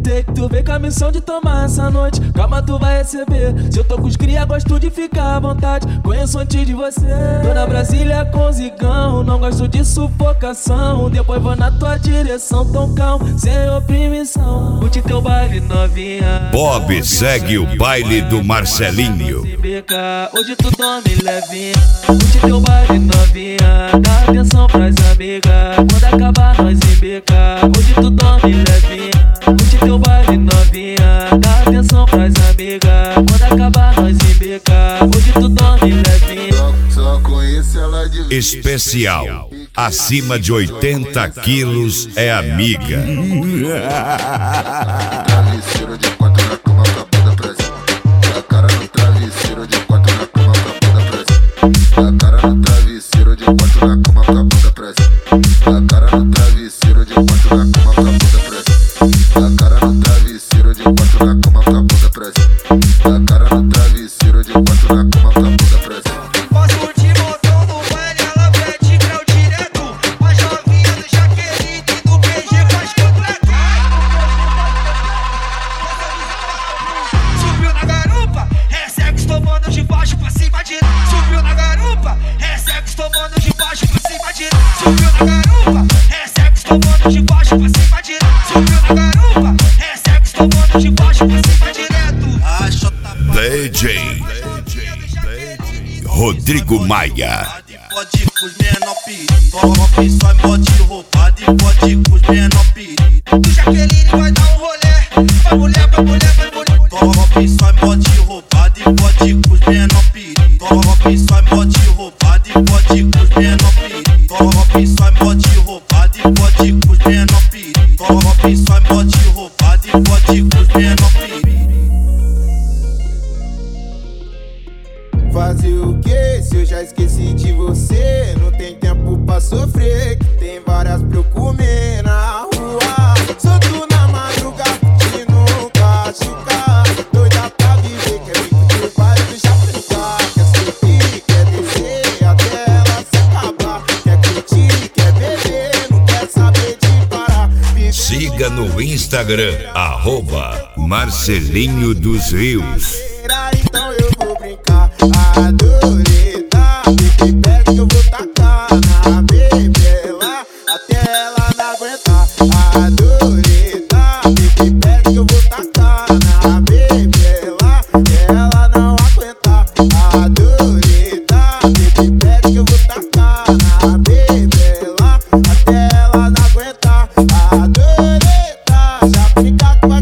Sei que tu vem com a missão de tomar essa noite, calma tu vai receber. Se eu tô com os cria, gosto de ficar à vontade, conheço antes de você. Tô na Brasília com zigão, não gosto de sufocação. Depois vou na tua direção, tão calmo, sem oprimição. Curte teu baile novinha. Bob segue o baile do Marcelinho. Hoje tu dorme levinha. Curte teu baile novinha, dá atenção pras amigas. Quando acabar nós embica. Hoje tu dorme levinha. Curte teu baile novinha, dá atenção pras amigas. Quando acabar nós embica. Hoje tu dorme levinha. Só conheço ela de Especial. Acima de 80 quilos é amiga. Travesseiro de quatro na cama com a bunda pra cima. A cara no travesseiro de quatro na cama com a bunda pra cima. A cara no travesseiro de quatro na cama com a bunda pra cima. A cara no travesseiro de quatro na cama com a bunda pra cima. A cara no travesseiro de quatro na cama com a bunda pra cima. A cara no travesseiro de quatro na cama com a bunda pra cima. Passo de montão no baile, ela pede grau direto. As novinhas do Jaqueline e do PG faz completo. Subiu na garupa, é sexo tomando de baixo pra cima direto. Subiu na garupa, é sexo tomando de baixo pra cima direto. Subiu na garupa, é sexo tomando de baixo pra cima direto. Subiu na garupa, é sexo tomando de baixo pra cima direto. DJ Rodrigo Maia. Pode com os menor perigo. Top só mod roubado e pode com os menor perigo. O Jaqueline vai dar um rolê. Vai mulher, vai mulher, vai mulher. Top só mod roubado e pode com os menor perigo. Top só mod roubado e pode com os menor perigo. Top só mod roubado e pode com os menor perigo. Top só mod roubado e pode com os menor perigo. Fazer o que se eu já esqueci de você? Não tem tempo pra sofrer, que tem várias pra eu comer na rua. Solto na madrugada, de nunca chucar. Doida pra viver, quer vir com o baile do Japicá. Quer subir, quer descer, até ela se acabar. Quer curtir, quer beber, não quer saber de parar. Siga no Instagram, @Marcelinho dos Rios. Então eu vou brincar. Adorei, tá? Baby, pega que eu vou tacar na bebela até ela não aguentar. Adorei, tá? Baby, pega que eu vou tacar na bebela até ela não aguentar. Adorei, tá? Baby, pega que eu vou tacar na bebela até ela não aguentar. Adorei, tá? Já brincar com a